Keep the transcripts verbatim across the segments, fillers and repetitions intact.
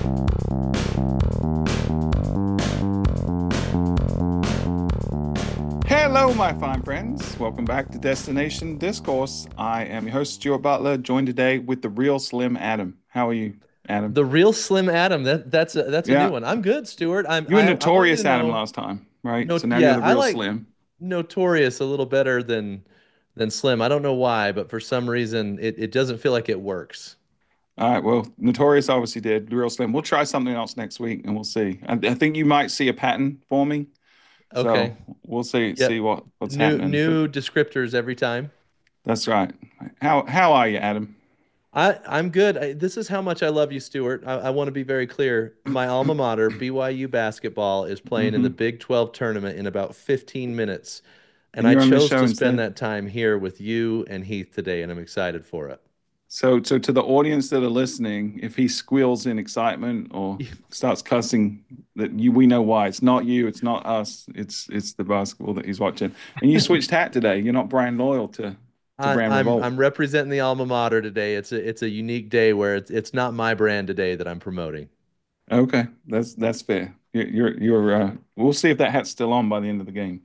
Hello, my fine friends. Welcome back to Destination Discourse. I am your host, Stuart Butler, joined today with the real Slim Adam. How are you, Adam? The real Slim Adam. That that's a, that's a new Yeah, one. I'm good, Stuart. I'm you were I I want you to notorious Adam know. last time, right? No, So now you're yeah, the I real like Slim. Notorious a little better than than Slim. I don't know why, but for some reason it it doesn't feel like it works. All right, well, Notorious obviously did. The real Slim. We'll try something else next week and we'll see. I, I think you might see a pattern for me. So Okay. we'll see see Yep. what, what's New happening. But new descriptors every time. that's right. How how are you, Adam? I I'm good. I, this is how much I love you, Stuart. I, I want to be very clear. My alma mater, B Y U basketball, is playing in the hmm Big twelve tournament in about fifteen minutes, and And I you're on this chose show to spend instead. that time here with you and Heath today, and I'm excited for it. So, so to the audience that are listening, if he squeals in excitement or starts cussing, that you we know why. It's not you, it's not us, it's it's the basketball that he's watching. And you switched hat today. You're not brand loyal to to I, brand I'm revolt. I'm representing the alma mater today. It's a it's a unique day where it's it's not my brand today that I'm promoting. Okay, that's that's fair. You're you're, you're uh, we'll see if that hat's still on by the end of the game.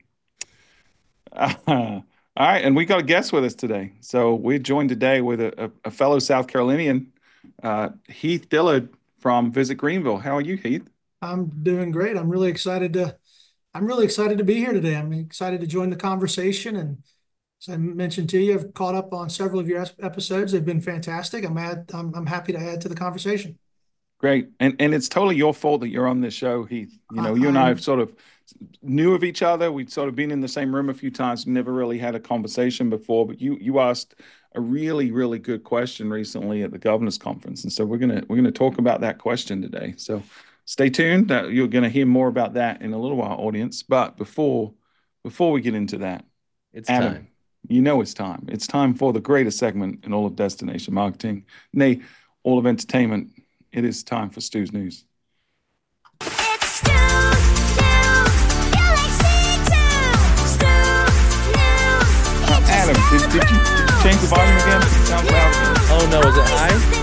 All right, and we got a guest with us today. So we're joined today with a, a, a fellow South Carolinian, uh, Heath Dillard from Visit Greenville. How are you, Heath? I'm doing great. I'm really excited to I'm really excited to be here today. I'm excited to join the conversation. And as I mentioned to you, I've caught up on several of your es- episodes. They've been fantastic. I'm add, I'm, I'm happy to add to the conversation. Great. And and it's totally your fault that you're on this show, Heath. You I, know, you and I have I'm sort of knew of each other. We'd sort of been in the same room a few times, never really had a conversation before, but you you asked a really, really good question recently at the governor's conference. And so we're gonna we're gonna talk about that question today. So stay tuned. Uh, you're gonna hear more about that in a little while, audience. But before before we get into that, It's Adam, time. you know it's time. It's time for the greatest segment in all of destination marketing, nay, all of entertainment. It is time for Stu's News. It's Stu News, Galaxy two. Stu News, Uh, it's Adam, just did, down did you, did you change the volume again? It sounds loud again. Oh no, is it high?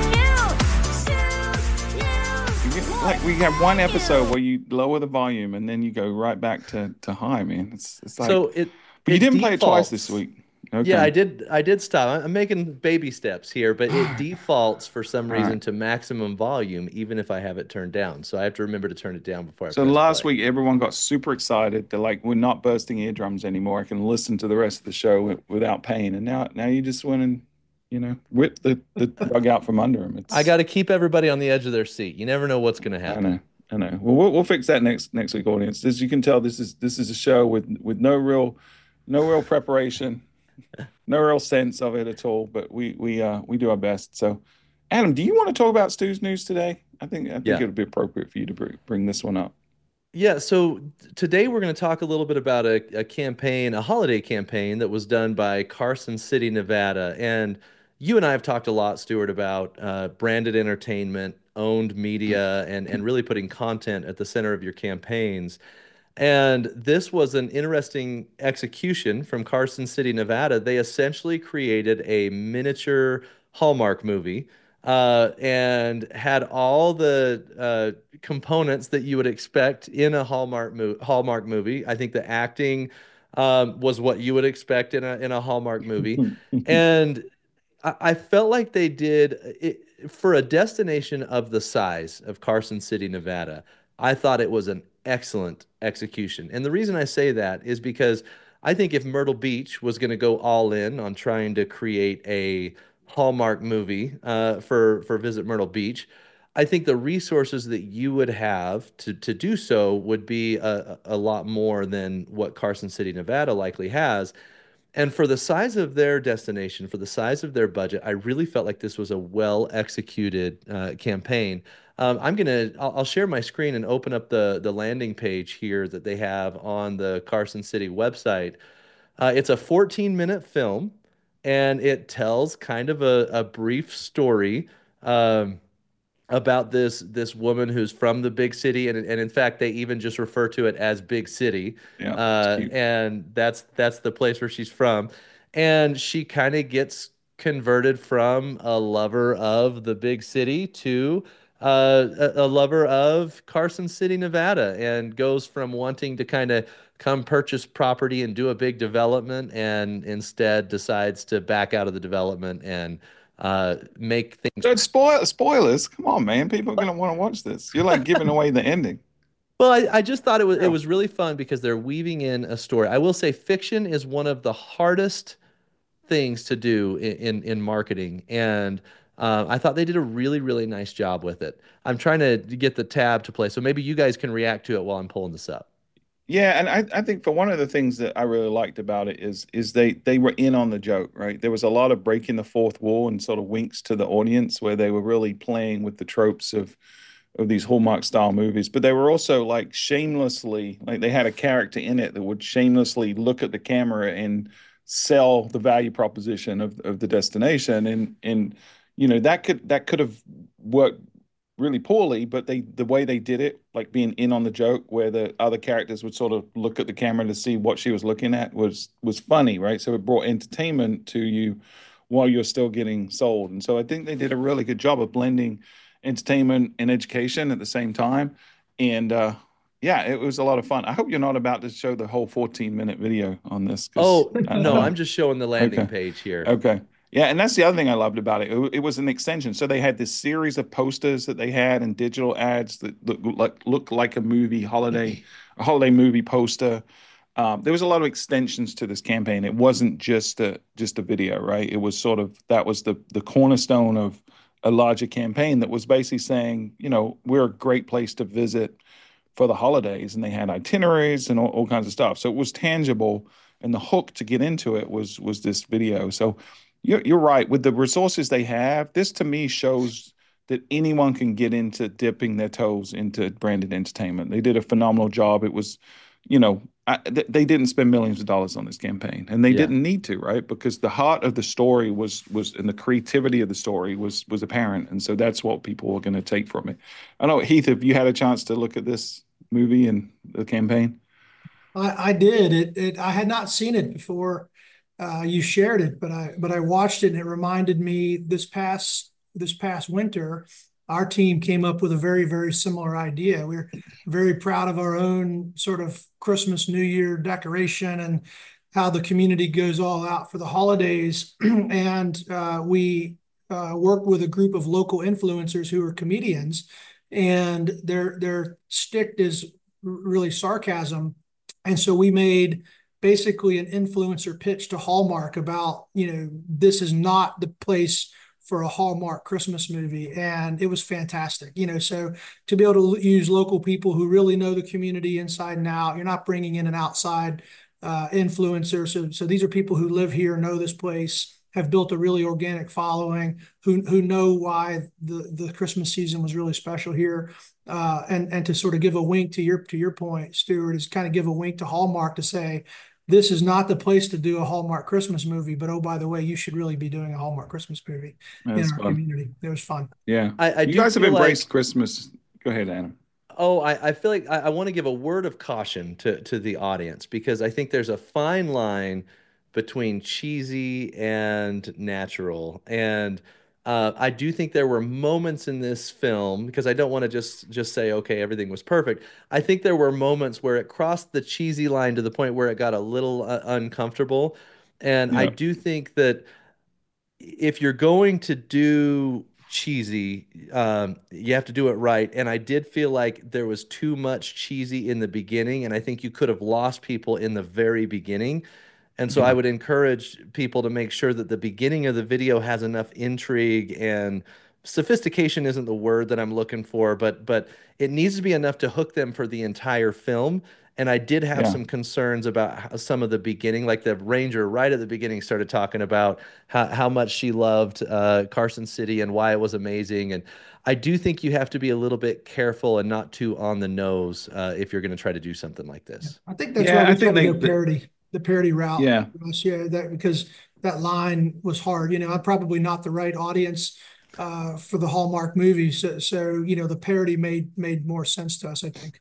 You get- Like we have one episode where you lower the volume and then you go right back to, to high, man. It's it's like, So it but you it didn't play it twice this defaults. week. Yeah, I Okay. did I did stop. I'm making baby steps here, but All it right. defaults for some All right. reason to maximum volume even if I have it turned down. So I have to remember to turn it down before I So press last play. week, everyone got super excited. They're like, we're not bursting eardrums anymore. I can listen to the rest of the show wi- without pain. And now, now you just went and, you know, whip the, the rug out from under them. I It's, got to keep everybody on the edge of their seat. You never know what's going to I know, happen. I know. Well, we'll, we'll fix that next next week, audience. As you can tell, this is this is a show with with no real, no real preparation, no real sense of it at all. But we we uh we do our best. So, Adam, do you want to talk about Stu's News today? I think I think Yeah. it would be appropriate for you to bring, bring this one up. Yeah, so today we're going to talk a little bit about a, a campaign, a holiday campaign that was done by Carson City, Nevada. And you and I have talked a lot, Stuart, about uh, branded entertainment, owned media, and, and really putting content at the center of your campaigns. And this was an interesting execution from Carson City, Nevada. They essentially created a miniature Hallmark movie uh, and had all the uh, components that you would expect in a Hallmark mo Hallmark movie. I think the acting um, was what you would expect in a in a Hallmark movie, and I, I felt like they did it for a destination of the size of Carson City, Nevada. I thought it was an excellent execution. And the reason I say that is because I think if Myrtle Beach was going to go all in on trying to create a Hallmark movie uh, for for Visit Myrtle Beach, I think the resources that you would have to to do so would be a, a lot more than what Carson City, Nevada likely has. And for the size of their destination, for the size of their budget, I really felt like this was a well executed uh, campaign. Um, I'm gonna, I'll, I'll share my screen and open up the the landing page here that they have on the Carson City website. Uh, it's a fourteen minute film, and it tells kind of a, a brief story. Um, about this this woman who's from the big city, and and in fact they even just refer to it as Big City, Yeah, it's uh, cute. and that's that's the place where she's from, and she kind of gets converted from a lover of the big city to uh, a, a lover of Carson City, Nevada, and goes from wanting to kind of come purchase property and do a big development, and instead decides to back out of the development and uh, make things. Don't spoil spoilers. Come on, man. People are gonna want to watch this. You're like giving away the ending. Well, I, I just thought it was it Real. was really fun because they're weaving in a story. I will say fiction is one of the hardest things to do in in, in marketing, and uh, I thought they did a really really nice job with it. I'm trying to get the tab to play, so maybe you guys can react to it while I'm pulling this up. Yeah, and I, I think for one of the things that I really liked about it is is they they were in on the joke, right? There was a lot of breaking the fourth wall and sort of winks to the audience where they were really playing with the tropes of of these Hallmark style movies, but they were also like shamelessly, like they had a character in it that would shamelessly look at the camera and sell the value proposition of of the destination, and and you know that could that could have worked really poorly, but they the way they did it, like being in on the joke, where the other characters would sort of look at the camera to see what she was looking at, was was funny, right? So it brought entertainment to you while you're still getting sold. And so I think they did a really good job of blending entertainment and education at the same time. And uh yeah, it was a lot of fun. I hope you're not about to show the whole fourteen minute video on this, because Oh, I, I no, don't. I'm just showing the landing Okay. page here. Okay. Yeah, and that's the other thing I loved about it. It, it was an extension. So they had this series of posters that they had and digital ads that look like look like a movie holiday, a holiday movie poster. Um, there was a lot of extensions to this campaign. It wasn't just a just a video, right? It was sort of that was the the cornerstone of a larger campaign that was basically saying, you know, we're a great place to visit for the holidays, and they had itineraries and all, all kinds of stuff. So it was tangible, and the hook to get into it was was this video. So you're you're right. With the resources they have, this to me shows that anyone can get into dipping their toes into branded entertainment. They did a phenomenal job. It was, you know, I, th- they didn't spend millions of dollars on this campaign, and they Yeah. didn't need to, right? Because the heart of the story was was and the creativity of the story was was apparent, and so that's what people were going to take from it. I know, Heath, have you had a chance to look at this movie and the campaign? I, I did it, it. I had not seen it before uh, you shared it, but I but I watched it and it reminded me this past this past winter, our team came up with a very very similar idea. We're very proud of our own sort of Christmas New Year decoration and how the community goes all out for the holidays, and uh, we uh, worked with a group of local influencers who are comedians, and their their stick is really sarcasm, and so we made basically an influencer pitch to Hallmark about, you know, this is not the place for a Hallmark Christmas movie. And it was fantastic, you know, so to be able to use local people who really know the community inside and out, you're not bringing in an outside uh, influencer. So, so these are people who live here, know this place, have built a really organic following, who who know why the, the Christmas season was really special here. Uh, and and to sort of give a wink to your to your point, Stuart, is kind of give a wink to Hallmark to say, this is not the place to do a Hallmark Christmas movie, but oh, by the way, you should really be doing a Hallmark Christmas movie in That's our fun. community. It was fun. Yeah. I, I You do guys have feel embraced like Christmas. Go ahead, Adam. Oh, I, I feel like I, I want to give a word of caution to, to the audience because I think there's a fine line between cheesy and natural. And uh, I do think there were moments in this film, because I don't want to just just say, okay, everything was perfect. I think there were moments where it crossed the cheesy line to the point where it got a little uh, uncomfortable. And I Yeah. do think that if you're going to do cheesy, um, you have to do it right. And I did feel like there was too much cheesy in the beginning, and I think you could have lost people in the very beginning. And so I Yeah. would encourage people to make sure that the beginning of the video has enough intrigue, and sophistication isn't the word that I'm looking for, but but it needs to be enough to hook them for the entire film. And I did have Yeah. some concerns about how some of the beginning, like the ranger right at the beginning started talking about how, how much she loved uh, Carson City and why it was amazing. And I do think you have to be a little bit careful and not too on the nose uh, if you're going to try to do something like this. I think that's why Yeah, I we tried think to they, go the, parody, the parody route. yeah. Yeah, that because that line was hard. You know, I'm probably not the right audience uh, for the Hallmark movies. So, so you know, the parody made made more sense to us, I think.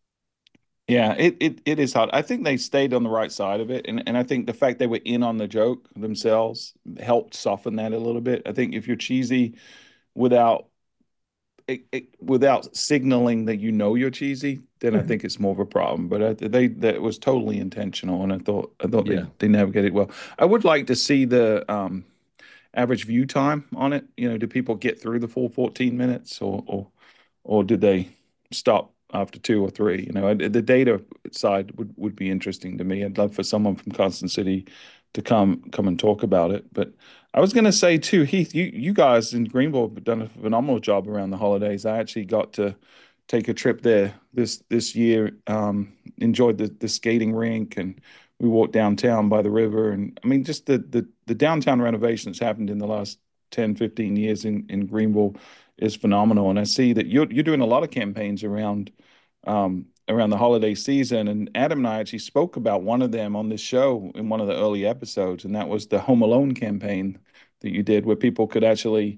Yeah, it, it it is hard. I think they stayed on the right side of it, and and I think the fact they were in on the joke themselves helped soften that a little bit. I think if you're cheesy without it, it, without signaling that you know you're cheesy, then I think it's more of a problem. But I, they that was totally intentional, and I thought I thought Yeah. they they navigated well. I would like to see the um, average view time on it. You know, do people get through the full fourteen minutes, or or or did they stop after two or three? You know, I- the data side would would be interesting to me. I'd love for someone from Carson City to come come and talk about it. But I was going to say too, Heath, you you guys in Greenville have done a phenomenal job around the holidays. I actually got to take a trip there this this year. Um, enjoyed the the skating rink, and we walked downtown by the river. And I mean, just the the the downtown renovation that's happened in the last ten fifteen years in in Greenville is phenomenal. And I see that you're you're doing a lot of campaigns around um, around the holiday season. And Adam and I actually spoke about one of them on this show in one of the early episodes, and that was the Home Alone campaign that you did, where people could actually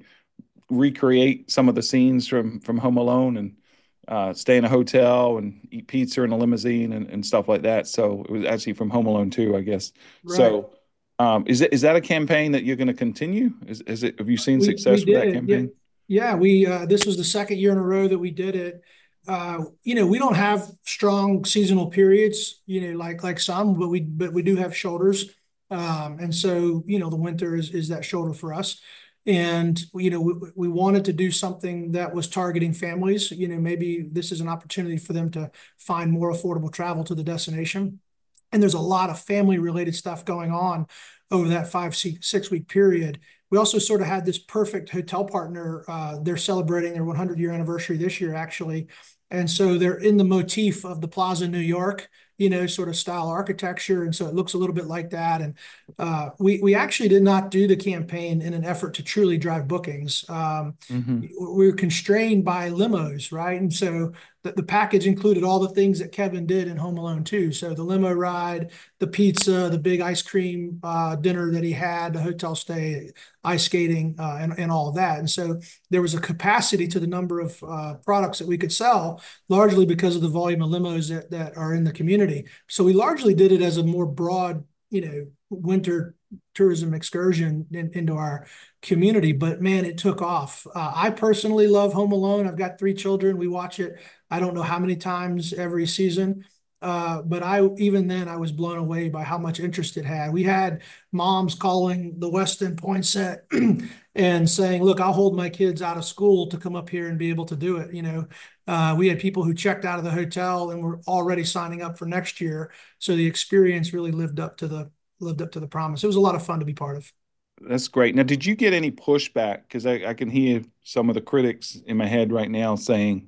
recreate some of the scenes from from Home Alone and uh, stay in a hotel and eat pizza in a limousine and, and stuff like that. So it was actually from Home Alone two, I guess. Right. So um, is it is that a campaign that you're going to continue? Is is it? Have you seen We success we with that did. Yeah. campaign? Yeah, we uh this was the second year in a row that we did it. Uh, you know, we don't have strong seasonal periods, you know, like like some, but we but we do have shoulders. Um, and so, you know, the winter is is that shoulder for us. And you know, we, we wanted to do something that was targeting families. You know, maybe this is an opportunity for them to find more affordable travel to the destination. And there's a lot of family related stuff going on over that five six week period. We also sort of had this perfect hotel partner. Uh, they're celebrating their one hundred year anniversary this year, actually. And so they're in the motif of the Plaza New York, you know, sort of style architecture. And so it looks a little bit like that. And uh, we, we actually did not do the campaign in an effort to truly drive bookings. Um, Mm-hmm. we were constrained by limos, right? And so the, the package included all the things that Kevin did in Home Alone two. So the limo ride, the pizza, the big ice cream uh, dinner that he had, the hotel stay, ice skating, uh, and, and all of that. And so there was a capacity to the number of uh, products that we could sell, largely because of the volume of limos that, that are in the community. So we largely did it as a more broad, you know, winter tourism excursion in, into our community. But man, it took off. Uh, I personally love Home Alone. I've got three children. We watch it, I don't know how many times every season. Uh, but I even then I was blown away by how much interest it had. We had moms calling the Westin Poinsett and saying, "Look, I'll hold my kids out of school to come up here and be able to do it." You know, uh, we had people who checked out of the hotel and were already signing up for next year. So the experience really lived up to the lived up to the promise. It was a lot of fun to be part of. That's great. Now, did you get any pushback? Because I, I can hear some of the critics in my head right now saying,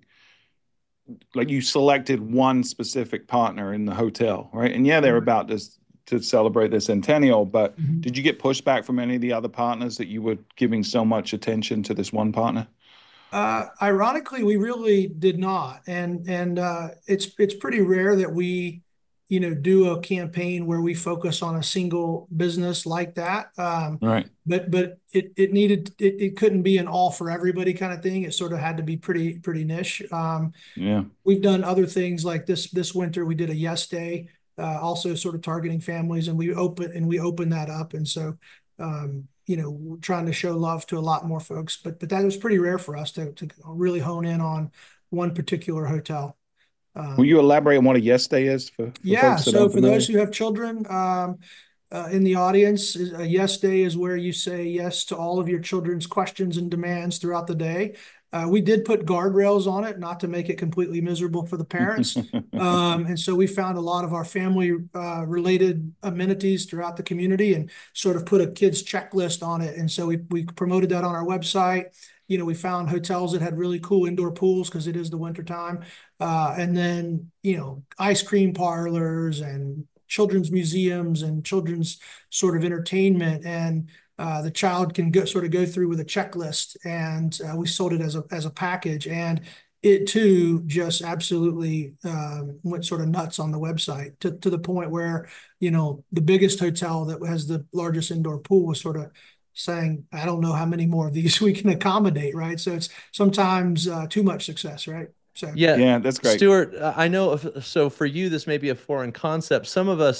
like, you selected one specific partner in the hotel, right? And yeah, they're about to to celebrate their centennial, but Mhm. did you get pushback from any of the other partners that you were giving so much attention to this one partner? Uh, ironically, we really did not, and and uh, it's it's pretty rare that we, you know, do a campaign where we focus on a single business like that. Um, Right. but but it it needed it, it couldn't be an all for everybody kind of thing. It sort of had to be pretty pretty niche. Um, Yeah. we've done other things like this this winter. We did a Yes Day, uh, also sort of targeting families, and we open and we opened that up, and so. Um, you know, trying to show love to a lot more folks, but but that was pretty rare for us to to really hone in on one particular hotel. Will Um, you elaborate on what a yes day is for, for yeah, folks that so aren't for those familiar? who have children um, uh, in the audience, is- a yes day is where you say yes to all of your children's questions and demands throughout the day. Uh, we did put guardrails on it, not to make it completely miserable for the parents. Um, and so we found a lot of our family uh, related amenities throughout the community and sort of put a kids checklist on it. And so we, we promoted that on our website. You know, we found hotels that had really cool indoor pools because it is the winter time. Uh, and then, you know, ice cream parlors and children's museums and children's sort of entertainment. And uh, the child can go sort of go through with a checklist. And uh, we sold it as a as a package. And it too just absolutely um, went sort of nuts on the website to, to the point where, you know, the biggest hotel that has the largest indoor pool was sort of saying, I don't know how many more of these we can accommodate, right? So it's sometimes uh, too much success, right? So Yeah, Yeah, that's great. Stuart, uh, I know if, so for you, this may be a foreign concept. Some of us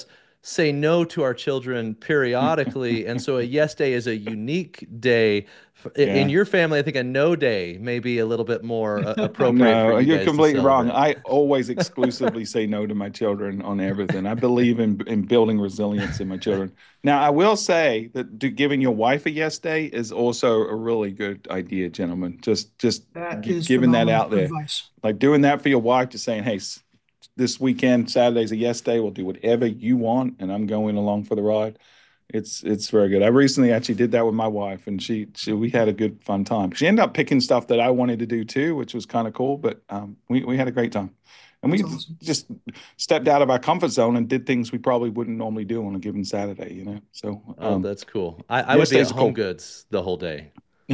say no to our children periodically. And so a yes day is a unique day. In Yeah. your family, I think a no day may be a little bit more uh, appropriate for No, you you're guys to completely wrong. celebrate. I always exclusively say no to my children on everything. I believe in in building resilience in my children. Now, I will say that do, giving your wife a yes day is also a really good idea, gentlemen. Just just That g is giving that phenomenal out there, advice. like doing that for your wife, just saying, "Hey, s- this weekend, Saturday's a yes day. We'll do whatever you want, and I'm going along for the ride." It's it's very good. I recently actually did that with my wife, and she, she we had a good fun time. She ended up picking stuff that I wanted to do too, which was kind of cool. But um, we we had a great time, and we That's awesome. just stepped out of our comfort zone and did things we probably wouldn't normally do on a given Saturday. You know, so Oh, um, that's cool. I, I would yes, be at days are Home cool. Goods the whole day.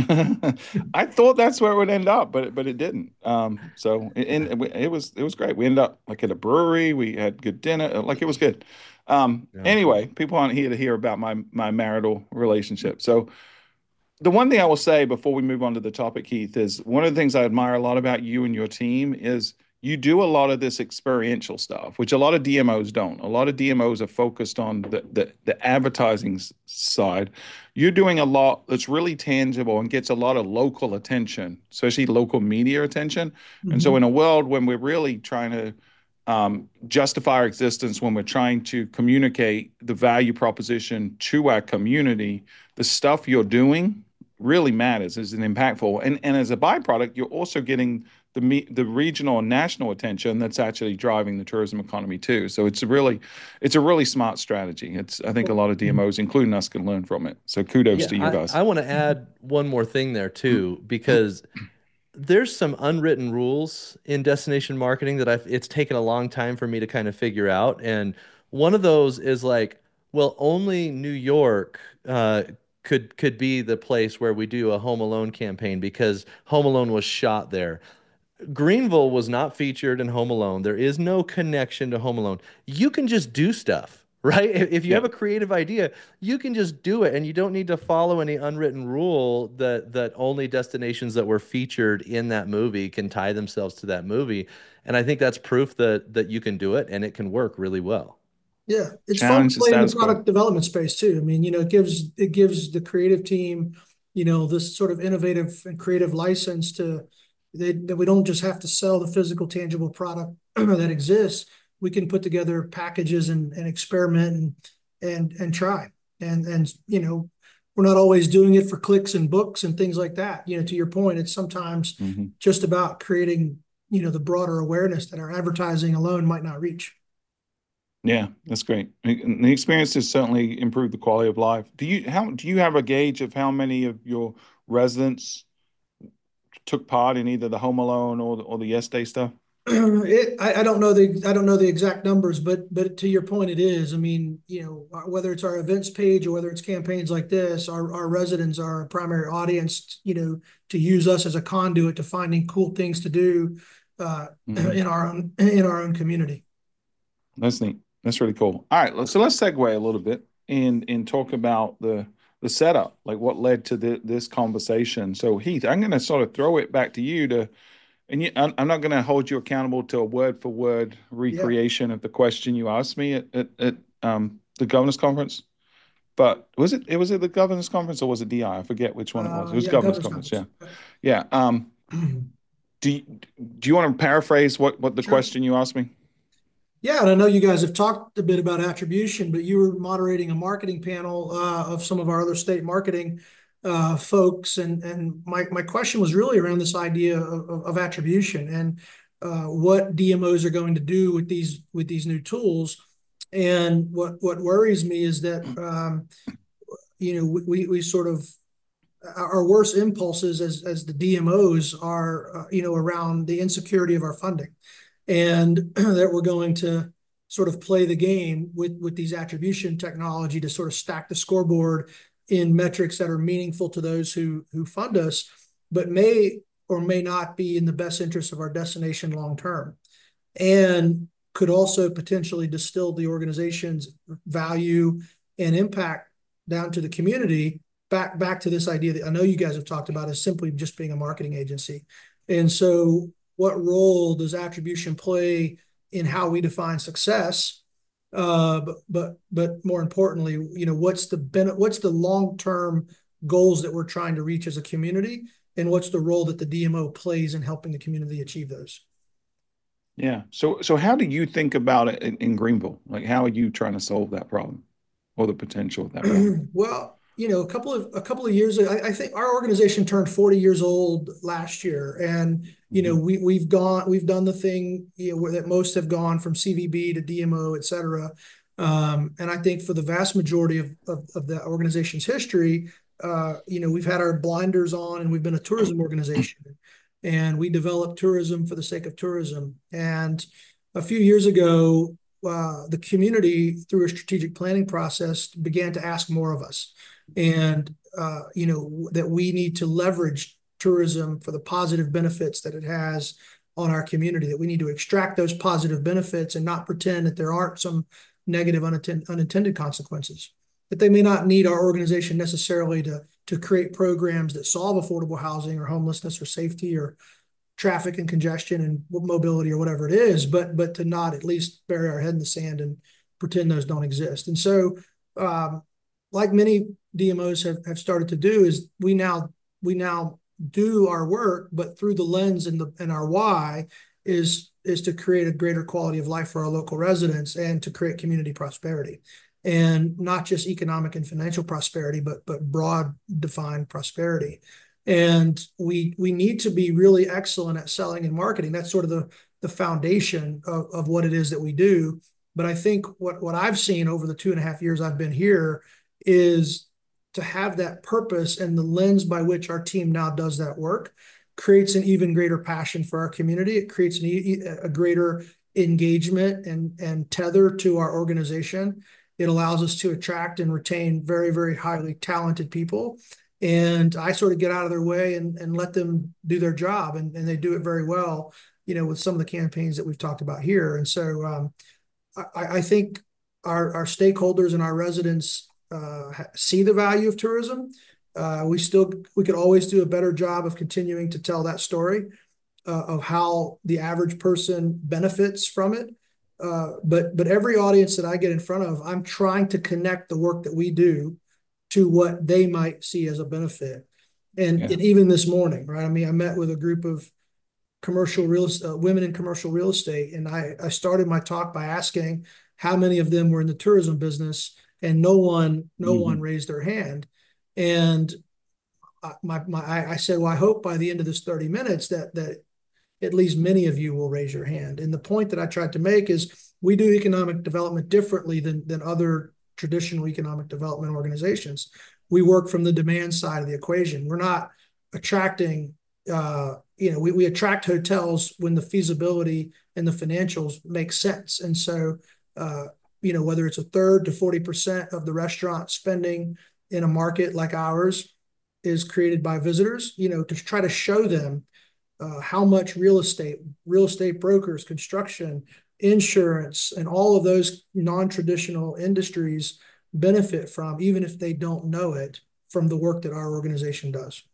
I thought that's where it would end up, but but it didn't. Um, so and it, it was it was great. We ended up like at a brewery. We had good dinner. Like it was good. Um, Yeah, anyway, cool. people aren't here to hear about my my marital relationship. So the one thing I will say before we move on to the topic, Keith, is one of the things I admire a lot about you and your team is you do a lot of this experiential stuff, which a lot of D M Os don't. A lot of D M Os are focused on the the, the advertising side. You're doing a lot that's really tangible and gets a lot of local attention, especially local media attention. And so, Mhm. in a world when we're really trying to um, justify our existence, when we're trying to communicate the value proposition to our community, the stuff you're doing really matters, is an impactful, and and as a byproduct, you're also getting the me, the regional and national attention that's actually driving the tourism economy too. So it's a really, it's a really smart strategy. It's I think a lot of D M Os, including us, can learn from it. So kudos Yeah, to you I, guys. I want to add one more thing there too, because there's some unwritten rules in destination marketing that I've it's taken a long time for me to kind of figure out. And one of those is like, well, only New York uh, could could be the place where we do a Home Alone campaign because Home Alone was shot there. Greenville was not featured in Home Alone. There is no connection to Home Alone. You can just do stuff, right? If you Yeah. have a creative idea, you can just do it, and you don't need to follow any unwritten rule that that only destinations that were featured in that movie can tie themselves to that movie. And I think that's proof that that you can do it and it can work really well. Yeah, it's fun to Challenge the play in the status quo. product development space too. I mean, you know, it gives it gives the creative team, you know, this sort of innovative and creative license to they that we don't just have to sell the physical, tangible product that exists. We can put together packages and, and experiment and and and try. And and you know, we're not always doing it for clicks and books and things like that. You know, to your point, it's sometimes Mhm. just about creating, you know, the broader awareness that our advertising alone might not reach. Yeah, that's great. And the experience has certainly improved the quality of life. Do you how do you have a gauge of how many of your residents took part in either the Home Alone or the, or the Yes Day stuff? It, I, I don't know the I don't know the exact numbers, but but to your point, it is. I mean, you know, uh, whether it's our events page or whether it's campaigns like this, our our residents are our primary audience. You know, to use us as a conduit to finding cool things to do uh, Mhm. in our own in our own community. That's neat. That's really cool. All right, so let's segue a little bit and and talk about the the setup, like what led to the, this conversation. So Heath, I'm going to sort of throw it back to you to, and you, I'm, I'm not going to hold you accountable to a word for word Yeah. recreation of the question you asked me at at, at um, the governors conference. But was it it was it the governors conference or was it D I? I I forget which one it was. Uh, It was yeah, governors governor's conference. Yeah, conference. yeah. Um, do you, do you want to paraphrase what what the Sure. question you asked me? Yeah, and I know you guys have talked a bit about attribution, but you were moderating a marketing panel uh, of some of our other state marketing uh, folks, and and my my question was really around this idea of, of, of attribution and uh, what D M Os are going to do with these with these new tools. And what what worries me is that um, you know we we sort of our worst impulses as as the D M Os are uh, you know around the insecurity of our funding and that we're going to sort of play the game with with these attribution technology to sort of stack the scoreboard in metrics that are meaningful to those who who fund us, but may or may not be in the best interest of our destination long term, and could also potentially distill the organization's value and impact down to the community back back to this idea that I know you guys have talked about is simply just being a marketing agency. And so what role does attribution play in how we define success Uh, but but but more importantly, you know, what's the ben- what's the long-term goals that we're trying to reach as a community, and what's the role that the D M O plays in helping the community achieve those? Yeah. So so how do you think about it in, in Greenville? Like how are you trying to solve that problem or the potential of that problem? Well, you know, a couple of a couple of years, I, I think our organization turned forty years old last year, and you know, Mhm. we we've gone, we've done the thing, you know, where that most have gone from C V B to D M O, et cetera. Um, and I think for the vast majority of of, of the organization's history, uh, you know, we've had our blinders on, and we've been a tourism organization, and we developed tourism for the sake of tourism. And a few years ago, uh, the community, through a strategic planning process, began to ask more of us, and uh, you know, that we need to leverage tourism for the positive benefits that it has on our community. That we need to extract those positive benefits and not pretend that there aren't some negative unattended, unintended consequences. That they may not need our organization necessarily to to create programs that solve affordable housing or homelessness or safety or traffic and congestion and mobility or whatever it is, but but to not at least bury our head in the sand and pretend those don't exist. And so, um, like many D M Os have, have started to do, is we now we now do our work, but through the lens and the and our why is is to create a greater quality of life for our local residents and to create community prosperity. And not just economic and financial prosperity, but but broad defined prosperity. And we we need to be really excellent at selling and marketing. That's sort of the the foundation of, of what it is that we do. But I think what what I've seen over the two and a half years I've been here is to have that purpose, and the lens by which our team now does that work creates an even greater passion for our community. It creates an, a greater engagement and and tether to our organization. It allows us to attract and retain very, very highly talented people. And I sort of get out of their way and, and let them do their job. And, and they do it very well, you know, with some of the campaigns that we've talked about here. And so um, I, I think our, our stakeholders and our residents uh, see the value of tourism. Uh, we still, we could always do a better job of continuing to tell that story uh, of how the average person benefits from it. Uh, but but every audience that I get in front of, I'm trying to connect the work that we do to what they might see as a benefit. And, Yeah. and even this morning, right? I mean, I met with a group of commercial real uh, women in commercial real estate, and I I started my talk by asking how many of them were in the tourism business, and no one no Mhm. one raised their hand. And I, my my I said, well, I hope by the end of this thirty minutes that that at least many of you will raise your hand. And the point that I tried to make is we do economic development differently than, than other traditional economic development organizations. We work from the demand side of the equation. We're not attracting, uh, you know, we, we attract hotels when the feasibility and the financials make sense. And so, uh, you know, whether it's a third to forty percent of the restaurant spending in a market like ours is created by visitors, you know, to try to show them uh, how much real estate, real estate brokers, construction, insurance, and all of those non-traditional industries benefit from, even if they don't know it, from the work that our organization does.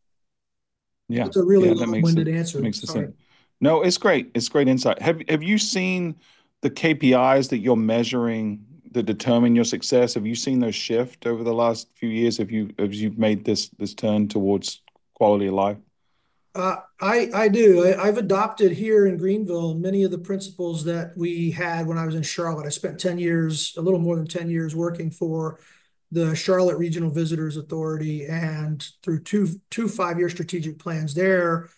Yeah. It's a really Yeah, that makes long-winded it answer. makes it Sorry. sense. No, it's great. It's great insight. Have have you seen the K P Is that you're measuring that determine your success? Have you seen those shift over the last few years? Have you as you've made this this turn towards quality of life? Uh, I I do. I, I've adopted here in Greenville many of the principles that we had when I was in Charlotte. I spent ten years, a little more than ten years, working for the Charlotte Regional Visitors Authority, and through two two five-year strategic plans there,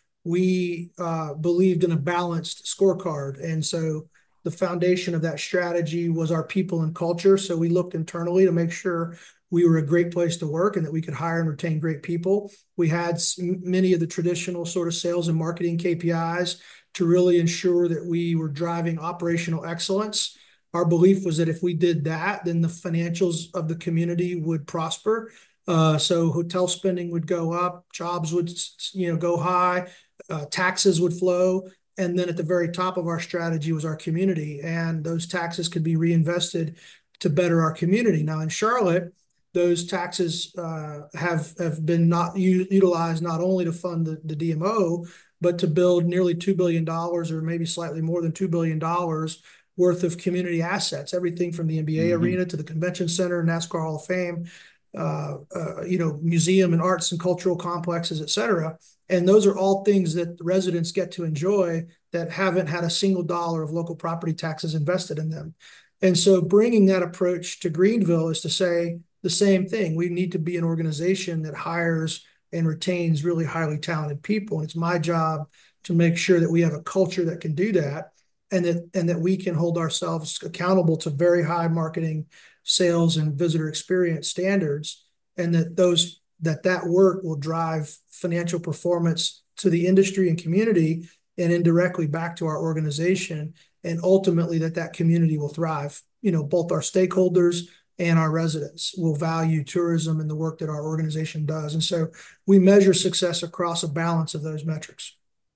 we uh, believed in a balanced scorecard. And so the foundation of that strategy was our people and culture. So we looked internally to make sure we were a great place to work and that we could hire and retain great people. We had many of the traditional sort of sales and marketing K P Is to really ensure that we were driving operational excellence. Our belief was that if we did that, then the financials of the community would prosper. Uh, so hotel spending would go up, jobs would, you know, go high, uh, taxes would flow. And then at the very top of our strategy was our community, and those taxes could be reinvested to better our community. Now in Charlotte, those taxes uh, have have been not u- utilized not only to fund the, the D M O, but to build nearly two billion dollars, or maybe slightly more than two billion dollars worth of community assets, everything from the N B A Mm-hmm. arena to the convention center, NASCAR Hall of Fame, uh, uh, you know, museum and arts and cultural complexes, et cetera. And those are all things that the residents get to enjoy that haven't had a single dollar of local property taxes invested in them. And so bringing that approach to Greenville is to say the same thing. We need to be an organization that hires and retains really highly talented people. And it's my job to make sure that we have a culture that can do that, and that and that we can hold ourselves accountable to very high marketing, sales, and visitor experience standards, and that those that that work will drive financial performance to the industry and community, and indirectly back to our organization, and ultimately that that community will thrive. You know, both our stakeholders and our residents will value tourism and the work that our organization does. And so we measure success across a balance of those metrics.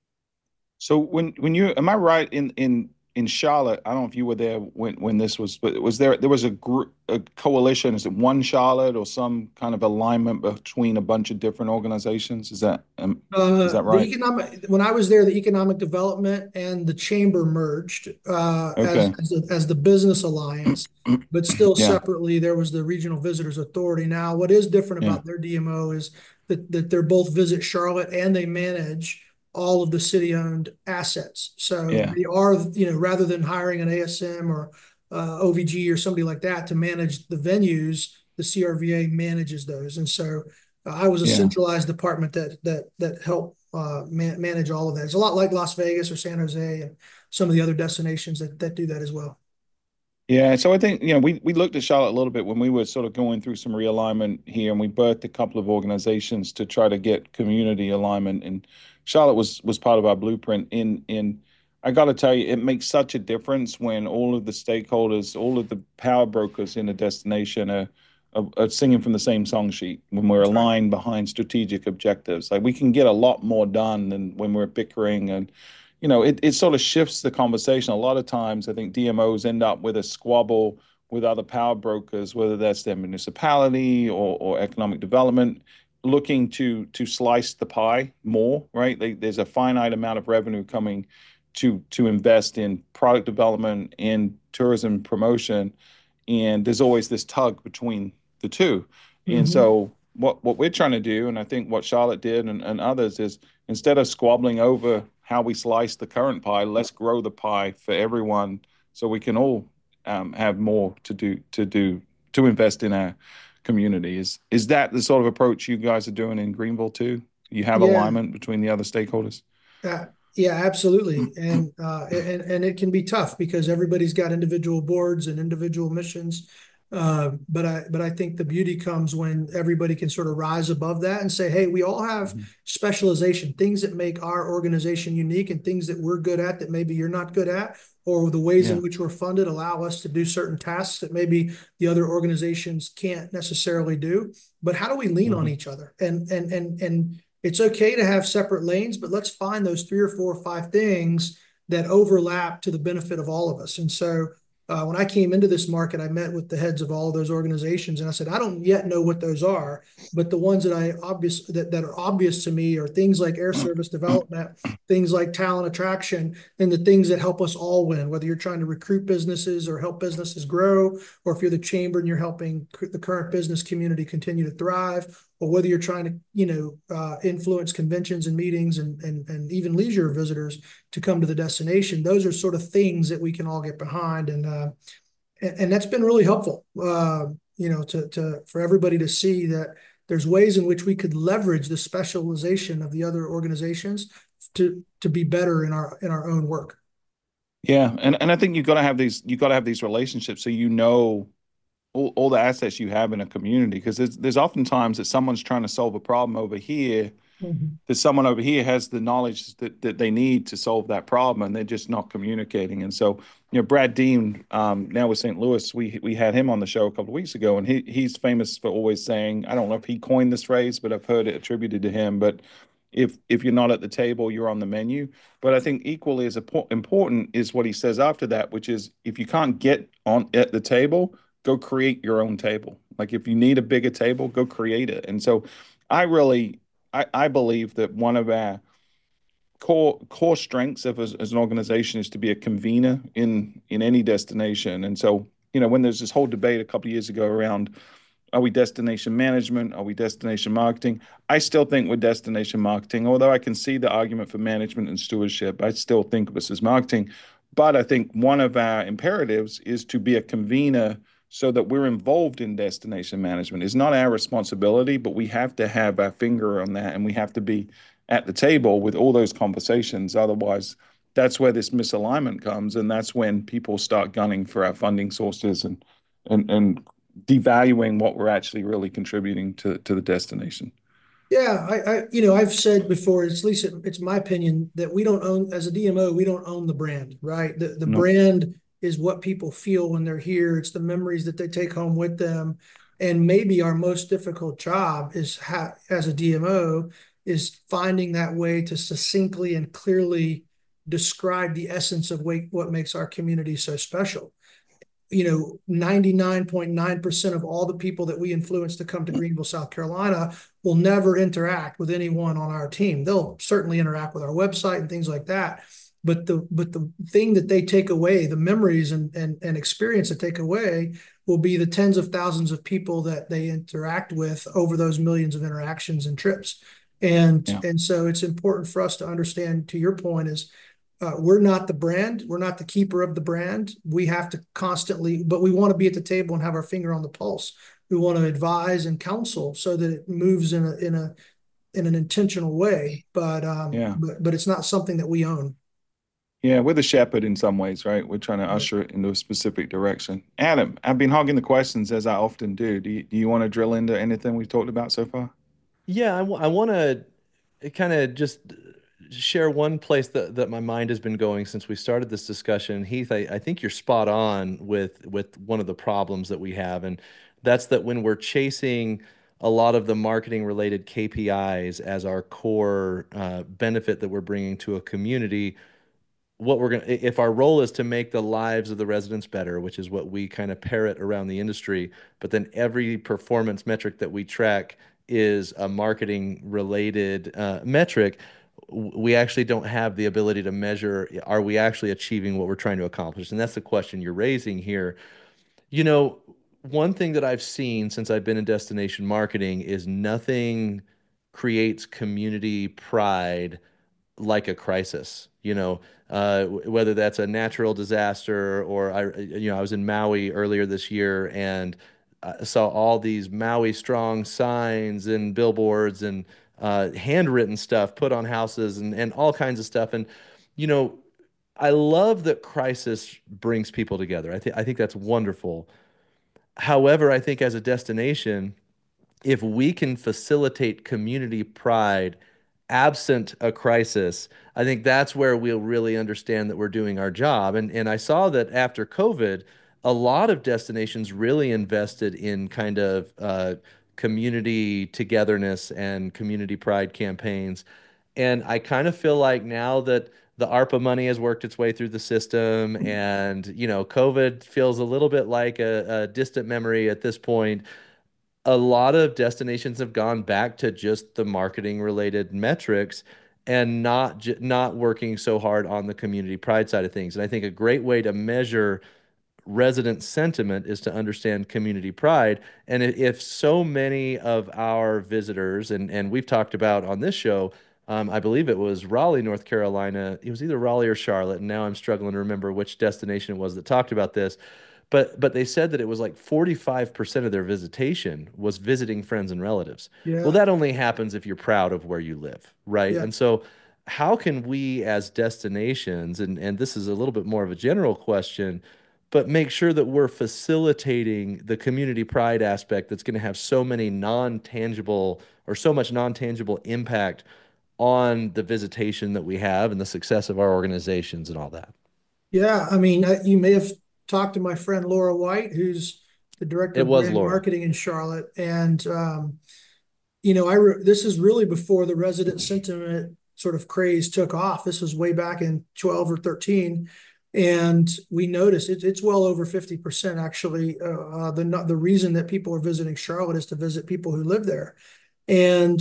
So when when you am I right in in in Charlotte? I don't know if you were there when when this was, but was there there was a group a coalition? Is it One Charlotte or some kind of alignment between a bunch of different organizations? Is that um, is Uh, that the right? economic when I was there, the economic development and the chamber merged uh, as Okay. as the, as the business alliance, but still Yeah. separately there was the Regional Visitors Authority. Now, what is different Yeah. about their D M O is that that they're both Visit Charlotte and they manage all of the city-owned assets. So Yeah. they are, you know, rather than hiring an A S M or uh, O V G or somebody like that to manage the venues, the C R V A manages those, and so. Uh, I was a Yeah. centralized department that that that helped uh, man, manage all of that. It's a lot like Las Vegas or San Jose and some of the other destinations that that do that as well. Yeah, so I think, you know, we we looked at Charlotte a little bit when we were sort of going through some realignment here, and we birthed a couple of organizations to try to get community alignment. And Charlotte was was part of our blueprint. In in I got to tell you, it makes such a difference when all of the stakeholders, all of the power brokers in a destination are, are, are singing from the same song sheet. When we're That's right. aligned behind strategic objectives, like we can get a lot more done than when we're bickering. And you know, it, it sort of shifts the conversation. A lot of times, I think D M Os end up with a squabble with other power brokers, whether that's their municipality or, or economic development, looking to to slice the pie more, right? They, there's a finite amount of revenue coming to to invest in product development and tourism promotion, and there's always this tug between the two. And Mm-hmm. so what what we're trying to do, and I think what Charlotte did and, and others is instead of squabbling over how we slice the current pie, let's grow the pie for everyone so we can all um, have more to do to do to invest in our community. Is is that the sort of approach you guys are doing in Greenville too? You have Yeah, alignment between the other stakeholders? uh, yeah, absolutely. And uh, and and it can be tough because everybody's got individual boards and individual missions. Uh, but I but I think the beauty comes when everybody can sort of rise above that and say, hey, we all have Mhm. specialization, things that make our organization unique and things that we're good at that maybe you're not good at, or the ways in Yeah. which we're funded allow us to do certain tasks that maybe the other organizations can't necessarily do. But how do we lean on Mhm. each other? And and and and it's okay to have separate lanes, but let's find those three or four or five things that overlap to the benefit of all of us. And so uh, when I came into this market, I met with the heads of all of those organizations, and I said, I don't yet know what those are, but the ones that I obvious that, that are obvious to me are things like air service development, things like talent attraction, and the things that help us all win, whether you're trying to recruit businesses or help businesses grow, or if you're the chamber and you're helping the current business community continue to thrive, or whether you're trying to, you know, uh, influence conventions and meetings and, and, and even leisure visitors to come to the destination. Those are sort of things that we can all get behind. And, uh, and, and that's been really helpful, uh, you know, to, to, for everybody to see that there's ways in which we could leverage the specialization of the other organizations to, to be better in our, in our own work. Yeah, and and I think you got to have these you got to have these relationships so you know all, all the assets you have in a community, because there's there's often times that someone's trying to solve a problem over here, Mhm. that someone over here has the knowledge that, that they need to solve that problem, and they're just not communicating. And so, you know, Brad Dean, um, now with Saint Louis, we we had him on the show a couple of weeks ago, and he he's famous for always saying, I don't know if he coined this phrase, but I've heard it attributed to him. But if if you're not at the table, you're on the menu. But I think equally as important is what he says after that, which is if you can't get on at the table, go create your own table. Like if you need a bigger table, go create it. And so I really I, I believe that one of our core core strengths of as, as an organization is to be a convener in in any destination. And so, you know, when there's this whole debate a couple of years ago around, are we destination management? Are we destination marketing? I still think we're destination marketing, although I can see the argument for management and stewardship. I still think of us as marketing. But I think one of our imperatives is to be a convener so that we're involved in destination management. It's not our responsibility, but we have to have our finger on that and we have to be at the table with all those conversations. Otherwise, that's where this misalignment comes. And that's when people start gunning for our funding sources and and and devaluing what we're actually really contributing to to the destination. Yeah, I, I, you know, I've said before, it's at least it, it's my opinion that we don't own, as a D M O, we don't own the brand, right? The the No. brand is what people feel when they're here. It's the memories that they take home with them. And maybe our most difficult job is ha as a D M O is finding that way to succinctly and clearly describe the essence of what, what makes our community so special. You know, ninety-nine point nine percent of all the people that we influence to come to Greenville, South Carolina will never interact with anyone on our team. They'll certainly interact with our website and things like that. But the but the thing that they take away, the memories and, and, and experience that take away will be the tens of thousands of people that they interact with over those millions of interactions and trips. And, Yeah. and so it's important for us to understand, to your point, is Uh, we're not the brand. We're not the keeper of the brand. We have to constantly, but we want to be at the table and have our finger on the pulse. We want to advise and counsel so that it moves in a in a in an intentional way. But um, Yeah. but but it's not something that we own. Yeah, we're the shepherd in some ways, right? We're trying to Right. usher it into a specific direction. Adam, I've been hogging the questions as I often do. Do you, do you want to drill into anything we've talked about so far? Yeah, I, w I want to kind of just share one place that, that my mind has been going since we started this discussion. Heath, I, I think you're spot on with with one of the problems that we have, and that's that when we're chasing a lot of the marketing related K P Is as our core uh, benefit that we're bringing to a community, what we're going to, if our role is to make the lives of the residents better, which is what we kind of parrot around the industry, but then every performance metric that we track is a marketing related uh, metric, we actually don't have the ability to measure, are we actually achieving what we're trying to accomplish? And that's the question you're raising here. You know, one thing that I've seen since I've been in destination marketing is nothing creates community pride like a crisis, you know, uh, whether that's a natural disaster or I, you know, I was in Maui earlier this year and I saw all these Maui strong signs and billboards and uh, handwritten stuff put on houses and, and all kinds of stuff. And, you know, I love that crisis brings people together. I think I think that's wonderful. However, I think as a destination, if we can facilitate community pride absent a crisis, I think that's where we'll really understand that we're doing our job. And and I saw that after COVID, a lot of destinations really invested in kind of uh, community togetherness and community pride campaigns. And I kind of feel like now that the ARPA money has worked its way through the system and, you know, COVID feels a little bit like a, a distant memory at this point, a lot of destinations have gone back to just the marketing related metrics and not j- not working so hard on the community pride side of things. And I think a great way to measure resident sentiment is to understand community pride. And i- if so many of our visitors, and, and we've talked about on this show, um, I believe it was Raleigh, North Carolina. It was either Raleigh or Charlotte. And now I'm struggling to remember which destination it was that talked about this. But but they said that it was like forty-five percent of their visitation was visiting friends and relatives. Well, Yeah. that only happens if you're proud of where you live, right? Yeah. And so how can we as destinations, and, and this is a little bit more of a general question, but make sure that we're facilitating the community pride aspect that's going to have so many non-tangible or so much non-tangible impact on the visitation that we have and the success of our organizations and all that. Yeah. I mean, I, you may have talked to my friend Laura White, who's the director It of was brand Laura. marketing in Charlotte. And, um, you know, I re this is really before the resident sentiment sort of craze took off. This was way back in twelve or thirteen. And we noticed it, it's well over fifty percent actually. Uh, uh, the, the reason that people are visiting Charlotte is to visit people who live there. And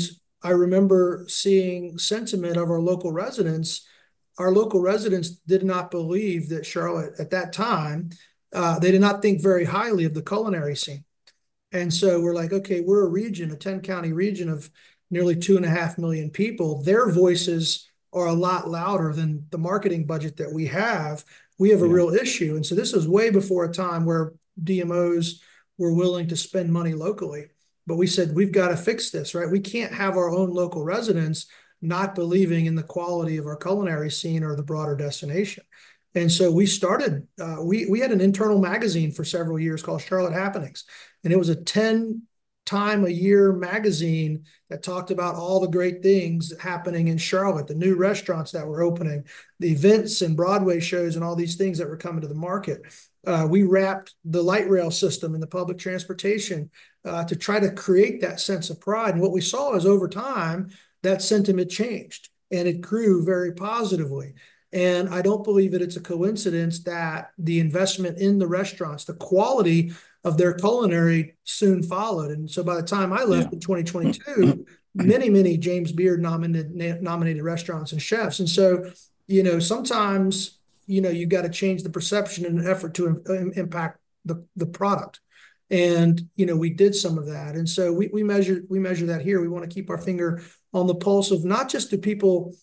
I remember seeing sentiment of our local residents. Our local residents did not believe that Charlotte at that time, uh, they did not think very highly of the culinary scene. And so we're like, okay, we're a region, a ten county region of nearly two and a half million people. Their voices are a lot louder than the marketing budget that we have. We have a Yeah. real issue. And so this was way before a time where D M Os were willing to spend money locally. But we said, we've got to fix this, right? We can't have our own local residents not believing in the quality of our culinary scene or the broader destination. And so we started, uh, we, we had an internal magazine for several years called Charlotte Happenings. And it was a ten time a year magazine that talked about all the great things happening in Charlotte, the new restaurants that were opening, the events and Broadway shows and all these things that were coming to the market. Uh, we wrapped the light rail system and the public transportation uh, to try to create that sense of pride. And what we saw is over time, that sentiment changed and it grew very positively. And I don't believe that it's a coincidence that the investment in the restaurants, the quality of their culinary soon followed. And so by the time I left Yeah. in twenty twenty-two, many, many James Beard nominated, nominated restaurants and chefs. And so, you know, sometimes, you know, you got to change the perception in an effort to im- impact the, the product. And, you know, we did some of that. And so we, we measure, we measure that here. We want to keep our finger on the pulse of not just do people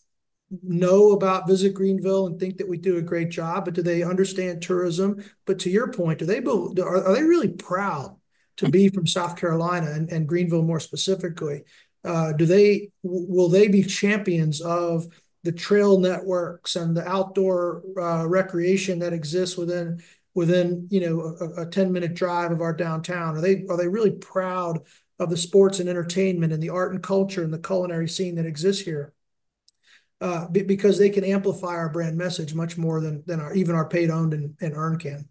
know about Visit Greenville and think that we do a great job, but do they understand tourism? But to your point, do they are, are they really proud to be from South Carolina and, and Greenville more specifically? Uh, do they will they be champions of the trail networks and the outdoor uh, recreation that exists within within you know a, a ten minute drive of our downtown? Are they are they really proud of the sports and entertainment and the art and culture and the culinary scene that exists here? Uh, because they can amplify our brand message much more than than our even our paid owned and, and earned can.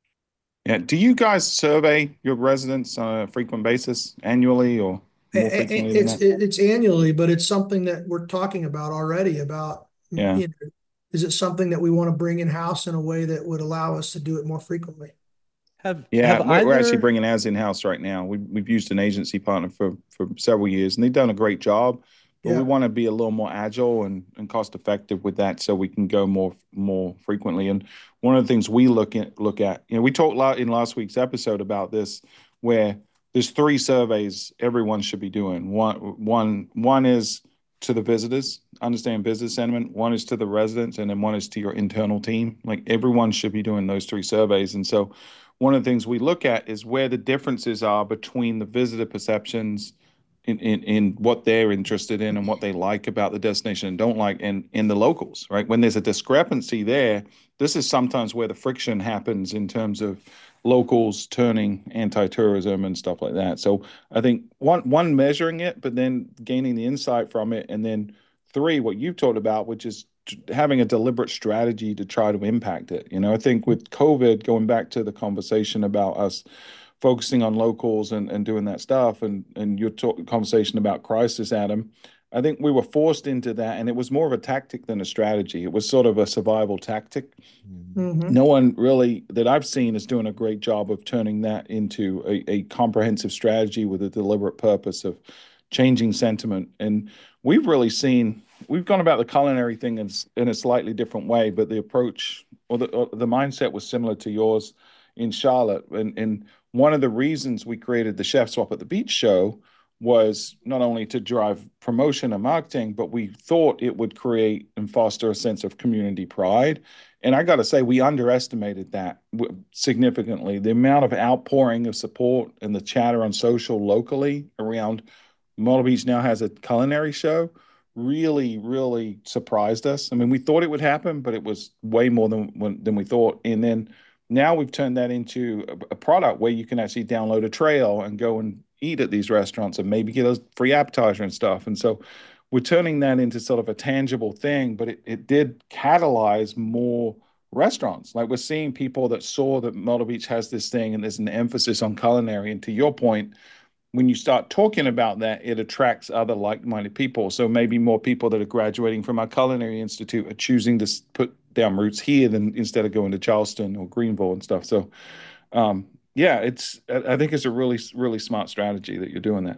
Yeah. Do you guys survey your residents on a frequent basis, annually or more frequently than It's that? it's annually, but it's something that we're talking about already. About Yeah. you know, is it something that we want to bring in house in a way that would allow us to do it more frequently? Have Yeah, have we're, we're actually either bringing ours in-house right now. We, we've used an agency partner for, for several years, and they've done a great job. But we Yeah. want to be a little more agile and, and cost effective with that, so we can go more more frequently. And one of the things we look at look at, you know, we talked lot in last week's episode about this, where there's three surveys everyone should be doing. One one one is to the visitors, understand business sentiment. One is to the residents, and then one is to your internal team. Like everyone should be doing those three surveys. And so one of the things we look at is where the differences are between the visitor perceptions in, in, in what they're interested in and what they like about the destination and don't like, and in the locals, right? When there's a discrepancy there, this is sometimes where the friction happens in terms of locals turning anti-tourism and stuff like that. So I think one one measuring it, but then gaining the insight from it, and then three, what you've talked about, which is having a deliberate strategy to try to impact it. You know, I think with COVID, going back to the conversation about us focusing on locals and, and doing that stuff, and and your talk, conversation about crisis, Adam, I think we were forced into that, and it was more of a tactic than a strategy. It was sort of a survival tactic. Mm-hmm. No one really that I've seen is doing a great job of turning that into a, a comprehensive strategy with a deliberate purpose of changing sentiment. And we've really seen we've gone about the culinary thing in, in a slightly different way, but the approach or the or the mindset was similar to yours in Charlotte. And, and one of the reasons we created the Chef Swap at the Beach show was not only to drive promotion and marketing, but we thought it would create and foster a sense of community pride. And I got to say, we underestimated that significantly. The amount of outpouring of support and the chatter on social locally around Myrtle Beach now has a culinary show really, really surprised us. I mean, we thought it would happen, but it was way more than than we thought. And then now we've turned that into a, a product where you can actually download a trail and go and eat at these restaurants and maybe get a free appetizer and stuff. And so we're turning that into sort of a tangible thing, but it, it did catalyze more restaurants. Like we're seeing people that saw that Myrtle Beach has this thing and there's an emphasis on culinary. And to your point, when you start talking about that, it attracts other like-minded people. So maybe more people that are graduating from our culinary institute are choosing to put down roots here than instead of going to Charleston or Greenville and stuff. So um, yeah, it's I think it's a really, really smart strategy that you're doing that.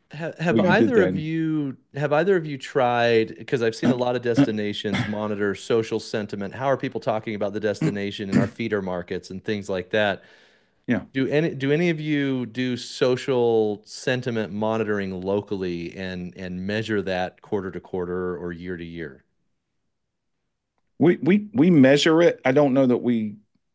Have, have We do good either of data. you have either of you tried, because I've seen a lot of destinations monitor social sentiment. How are people talking about the destination in our feeder markets and things like that? Yeah. Do any do any of you do social sentiment monitoring locally and and measure that quarter to quarter or year to year? We we we measure it. I don't know that we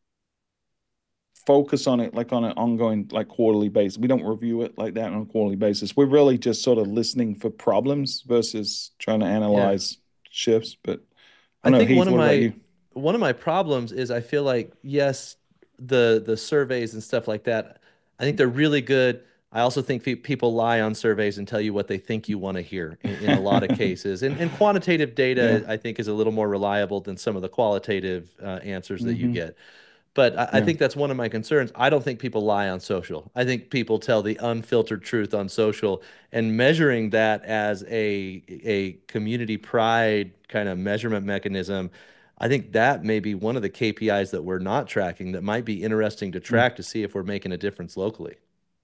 focus on it like on an ongoing, like quarterly basis. We don't review it like that on a quarterly basis. We're really just sort of listening for problems versus trying to Yeah. analyze shifts. But I I don't know, think one Heath, of what about my you? one of my problems is I feel like yes, the the surveys and stuff like that, I think they're really good. I also think pe people lie on surveys and tell you what they think you want to hear in, in a lot of cases. And and quantitative Yeah. data, I think, is a little more reliable than some of the qualitative uh, answers that you Hmm. get. But I, I Yeah. think that's one of my concerns. I don't think people lie on social. I think people tell the unfiltered truth on social, and measuring that as a a community pride kind of measurement mechanism. I think that may be one of the K P Is that we're not tracking that might be interesting to Mm. track to see if we're making a difference locally.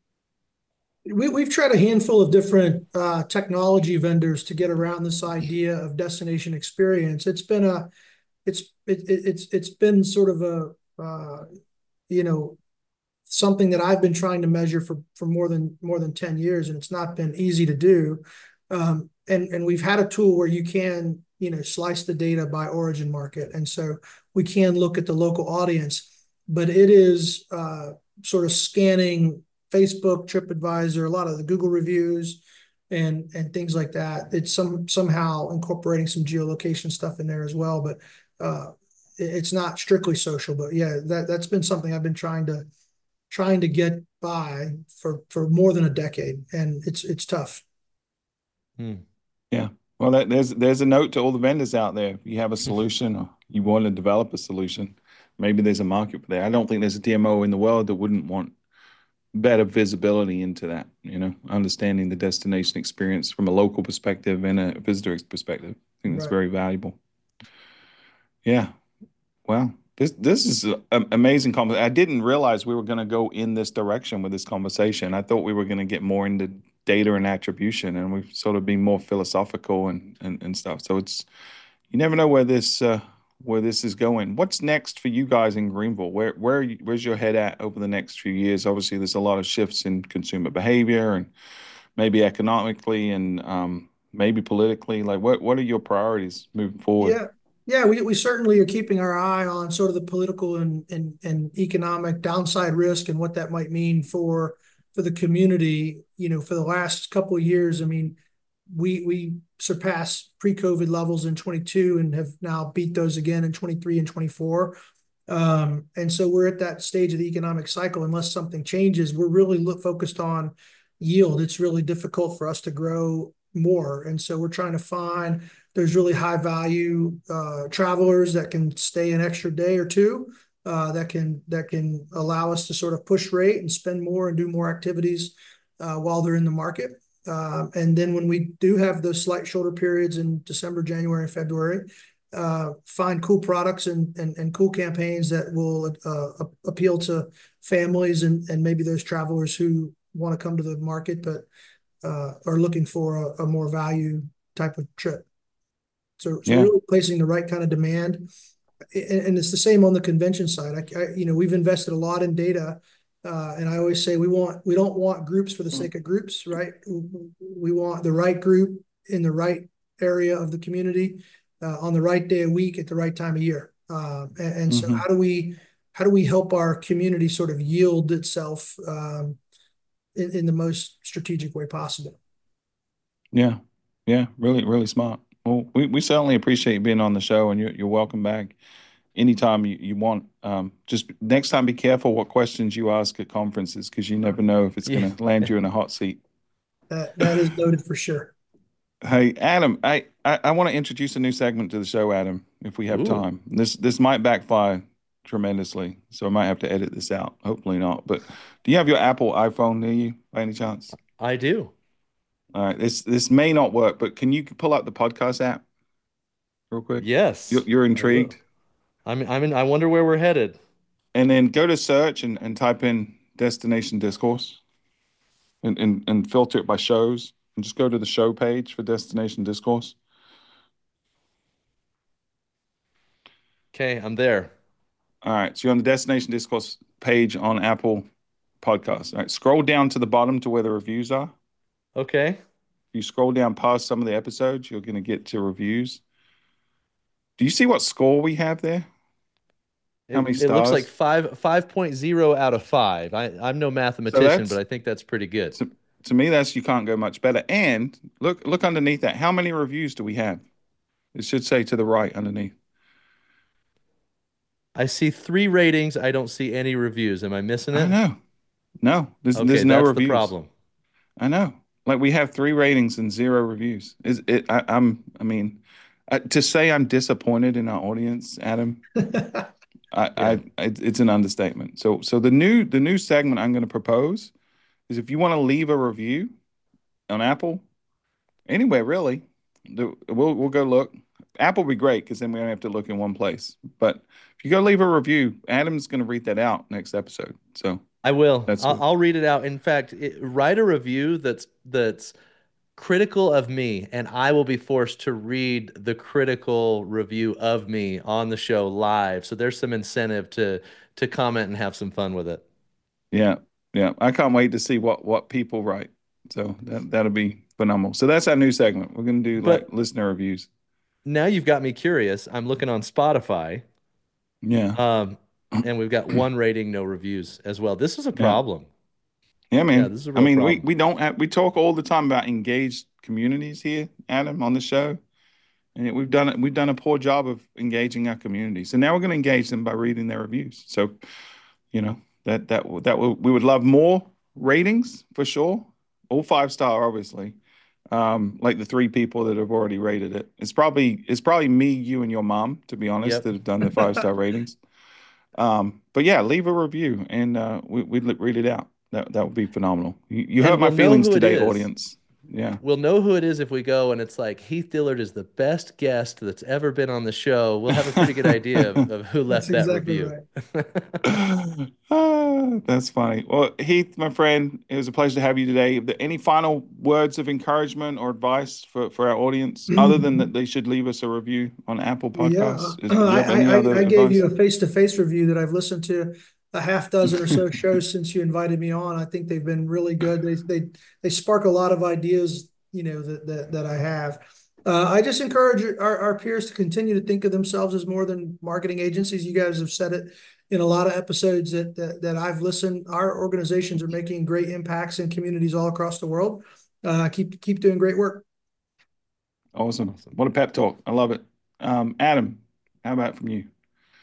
We, we've tried a handful of different uh, technology vendors to get around this idea of destination experience. It's been a, it's it, it, it's it's been sort of a uh, you know something that I've been trying to measure for for more than more than ten years, and it's not been easy to do. Um, and and we've had a tool where you can you know slice the data by origin market, and so we can look at the local audience, but it is uh, sort of scanning Facebook, TripAdvisor, a lot of the Google reviews, and and things like that. It's some somehow incorporating some geolocation stuff in there as well, but uh, it's not strictly social. But yeah, that that's been something I've been trying to trying to get by for for more than a decade, and it's it's tough. Hmm. Yeah. Well, that, there's there's a note to all the vendors out there. If you have a solution or you want to develop a solution, maybe there's a market for that. I don't think there's a D M O in the world that wouldn't want better visibility into that, you know, understanding the destination experience from a local perspective and a visitor perspective. I think that's Right. very valuable. Yeah. Wow. This this is an amazing conversation. I didn't realize we were going to go in this direction with this conversation. I thought we were going to get more into data and attribution, and we've sort of been more philosophical and and, and stuff. So it's you never know where this uh, where this is going. What's next for you guys in Greenville? Where where where's your head at over the next few years? Obviously, there's a lot of shifts in consumer behavior and maybe economically and um, maybe politically. Like, what what are your priorities moving forward? Yeah. Yeah, we, we certainly are keeping our eye on sort of the political and, and, and economic downside risk and what that might mean for for the community. You know, for the last couple of years, I mean, we we surpassed pre-COVID levels in twenty-two and have now beat those again in twenty-three and twenty-four. Um, and so we're at that stage of the economic cycle. Unless something changes, we're really look, focused on yield. It's really difficult for us to grow more, and so we're trying to find there's really high value uh, travelers that can stay an extra day or two. Uh, that can that can allow us to sort of push rate and spend more and do more activities uh, while they're in the market. Uh, and then when we do have those slight shoulder periods in December, January, and February, uh, find cool products and, and, and cool campaigns that will uh, appeal to families and, and maybe those travelers who want to come to the market but uh, are looking for a, a more value type of trip. So, so Yeah. really placing the right kind of demand, and, and it's the same on the convention side. I, I, you know, we've invested a lot in data, uh, and I always say we want we don't want groups for the sake of groups, right? We want the right group in the right area of the community uh, on the right day of week at the right time of year. Uh, and, and so, Hmm. how do we how do we help our community sort of yield itself um, in, in the most strategic way possible? Yeah. Yeah. Really, really smart. Well, we, we certainly appreciate you being on the show, and you're, you're welcome back anytime you, you want. Um, just next time, be careful what questions you ask at conferences because you never know if it's Yeah. going to land you in a hot seat. That that is noted for sure. Hey, Adam, I, I, I want to introduce a new segment to the show, Adam, if we have Ooh, time. This this might backfire tremendously, so I might have to edit this out. Hopefully not. But do you have your Apple iPhone near you by any chance? I do. All right, this this may not work, but can you pull up the podcast app real quick? You're, Yes, you're I will. intrigued, I'm I'm in, I wonder where we're headed. and then go to search and, and type in Destination Discourse and, and, and filter it by shows. and just go to the show page for Destination Discourse. Okay, I'm there. All right, so you're on the Destination Discourse page on Apple Podcasts. All right, scroll down to the bottom to where the reviews are. Okay. If you scroll down past some of the episodes, you're going to get to reviews. Do you see what score we have there? How It, many it looks like stars? five five point zero out of five. I, I'm no So mathematician, but that's I think that's pretty good. to, to me, that's you can't go much better. And look look underneath that. How many reviews do we have? It should say to the right underneath. I see three ratings. I don't see any reviews. Am I missing I it? know. No, there's Okay, there's no that's the reviews. problem. I know. Like we have three ratings and zero reviews. Is it? I, I'm. I mean, uh, to say I'm disappointed in our audience, Adam, I, I, Yeah. it, it's an understatement. So, so the new the new segment I'm going to propose is if you want to leave a review on Apple, anywhere really, the, we'll we'll go look. Apple will be great because then we don't have to look in one place. But if you go leave a review, Adam's going to read that out next episode. So I will. that's I'll, what. I'll read it out. In fact, it, write a review that's that's critical of me, and I will be forced to read the critical review of me on the show live. So there's some incentive to to comment and have some fun with it. Yeah, yeah. I can't wait to see what what people write. So that that'll be phenomenal. So that's our new segment. We're going to do like But listener reviews. now you've got me curious. I'm looking on Spotify, Yeah. um, and we've got one rating, no reviews as well. This is a Yeah. problem. Yeah, Yeah, man. this is a I real mean, we problem. we don't have we talk all the time about engaged communities here, Adam, on the show. And we've done it. We've done a poor job of engaging our community. So now we're going to engage them by reading their reviews. So, you know, that that that we would love more ratings for sure. All five star, obviously. Um, like the three people that have already rated it. It's probably it's probably me, you, and your mom, to be honest, Yep. that have done the five star ratings. Um, but yeah, leave a review and uh, we, we'd read it out. That that would be phenomenal. You, you hurt And my we'll know feelings who it today, is. audience. Yeah. We'll know who it is if we go and it's like Heath Dillard is the best guest that's ever been on the show. We'll have a pretty good idea of, of who That's left that exactly review. right. Ah, that's funny. Well, Heath, my friend, it was a pleasure to have you today. Are there any final words of encouragement or advice for, for our audience, other than that they should leave us a review on Apple Yeah, Podcasts? Is, uh, do you I, have any I, other I gave you advice? a face-to-face review that I've listened to a half dozen or so shows since you invited me on. I think they've been really good. They they they spark a lot of ideas, you know, that that, that I have. Uh, I just encourage our, our peers to continue to think of themselves as more than marketing agencies. You guys have said it in a lot of episodes that that, that I've listened. Our organizations are making great impacts in communities all across the world. Uh, keep keep doing great work. Awesome. Awesome. What a pep talk. I love it. Um, Adam, how about from you?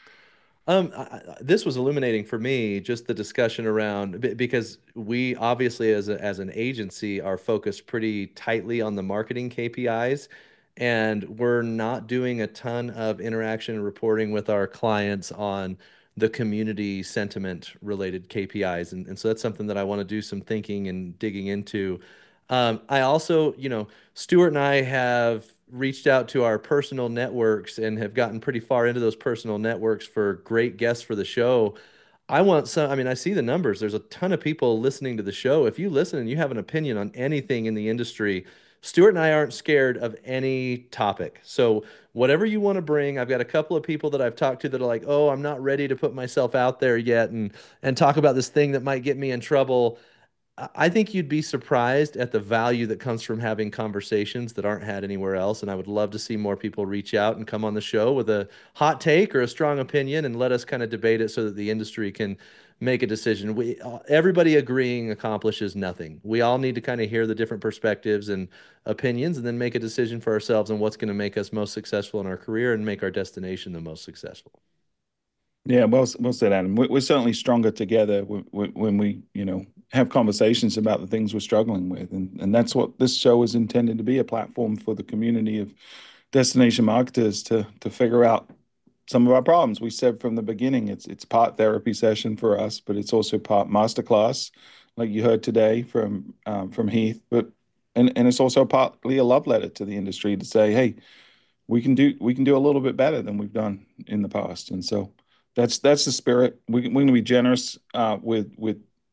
Um, I, I- this was illuminating for me, just the discussion around be- because we obviously, as a, as an agency, are focused pretty tightly on the marketing K P Is, and we're not doing a ton of interaction and reporting with our clients on the community sentiment related K P Is, and, and so that's something that I want to do some thinking and digging into. Um, I also, you know, Stuart and I have reached out to our personal networks and have gotten pretty far into those personal networks for great guests for the show. I want some, I mean, I see the numbers. There's a ton of people listening to the show. If you listen and you have an opinion on anything in the industry, Stuart and I aren't scared of any topic. So, whatever you want to bring, I've got a couple of people that I've talked to that are like, "Oh, I'm not ready to put myself out there yet and and talk about this thing that might get me in trouble." I think you'd be surprised at the value that comes from having conversations that aren't had anywhere else. And I would love to see more people reach out and come on the show with a hot take or a strong opinion and let us kind of debate it so that the industry can make a decision. We uh, everybody agreeing accomplishes nothing. We all need to kind of hear the different perspectives and opinions and then make a decision for ourselves on what's going to make us most successful in our career and make our destination the most successful. Yeah, well, well said, Adam. We're, we're certainly stronger together when, when we, you know, have conversations about the things we're struggling with, and and that's what this show is intended to be—a platform for the community of destination marketers to to figure out some of our problems. We said from the beginning, it's it's part therapy session for us, but it's also part masterclass, like you heard today from um, from Heath. But and and it's also partly a love letter to the industry to say, hey, we can do we can do a little bit better than we've done in the past. And so that's that's the spirit. We, we're going to be generous uh, with with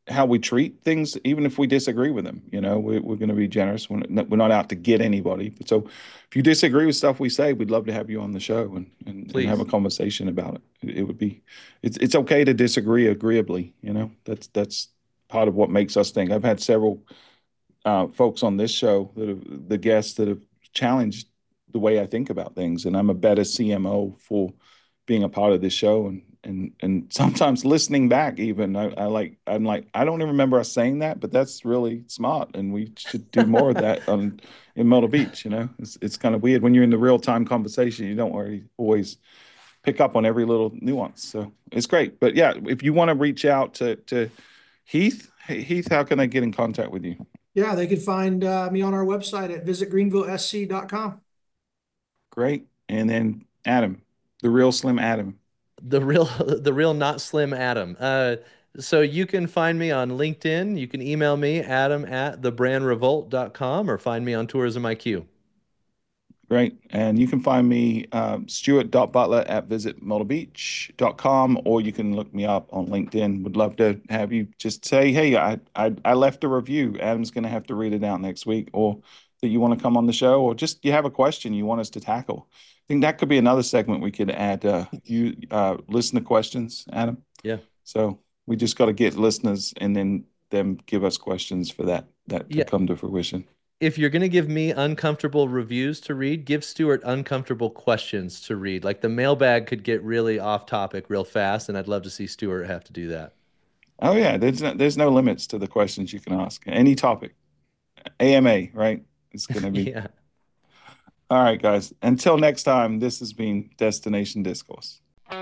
how we treat things, even if we disagree with them. You know, we're, we're going to be generous. We're not, we're not out to get anybody. So if you disagree with stuff we say, we'd love to have you on the show and, and, and have a Please. conversation about it. It, it would be, it's, it's okay to disagree agreeably. You know, that's, that's part of what makes us think. I've had several uh, folks on this show that have, the guests that have challenged the way I think about things. And I'm a better C M O for being a part of this show. And, and, and sometimes listening back, even I, I like, I'm like, I don't even remember us saying that, but that's really smart. And we should do more of that on, in Myrtle Beach. You know, it's, it's kind of weird when you're in the real time conversation, you don't already always pick up on every little nuance. So it's great. But yeah, if you want to reach out to, to Heath, hey, Heath, how can I get in contact with you? Yeah, they can find uh, me on our website at visit greenville s c dot com. Great. And then Adam, the real Slim Adam. The real, the real not slim Adam. Uh, so you can find me on LinkedIn. You can email me, Adam at the brand revolt dot com, or find me on Tourism I Q. Great. And you can find me, um, Stuart dot Butler at visit myrtle beach dot com, or you can look me up on LinkedIn. Would love to have you just say, hey, I, I, I left a review. Adam's going to have to read it out next week, or that you want to come on the show, or just you have a question you want us to tackle. I think that could be another segment we could add. Uh, you uh, listener questions, Adam. Yeah. So we just got to get listeners and then them give us questions for that, that to Yeah. come to fruition. If you're going to give me uncomfortable reviews to read, give Stuart uncomfortable questions to read. Like the mailbag could get really off topic real fast, and I'd love to see Stuart have to do that. Oh yeah, there's no, there's no limits to the questions you can ask. Any topic. A M A, right? It's going to be. Yeah. All right, guys. Until next time, this has been Destination Discourse.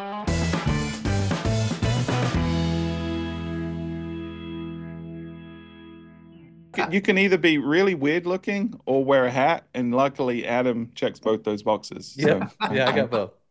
You can either be really weird looking or wear a hat, and luckily Adam checks both those boxes. Yeah. So, Yeah, I got both.